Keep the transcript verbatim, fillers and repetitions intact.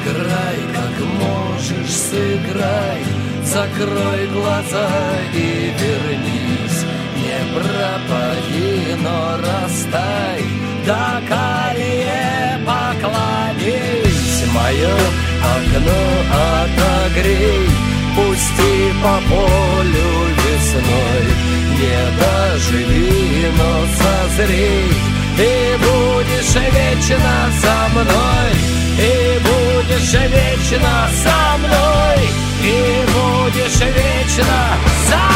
Играй, как можешь, сыграй, закрой глаза и вернись. Не пропади, но растай, да калие поклонись. Мое окно отогрей, пусти по полю весной. Не доживи, но созрей, и будешь вечно со мной. И будешь вечно со мной. И будешь вечно со мной.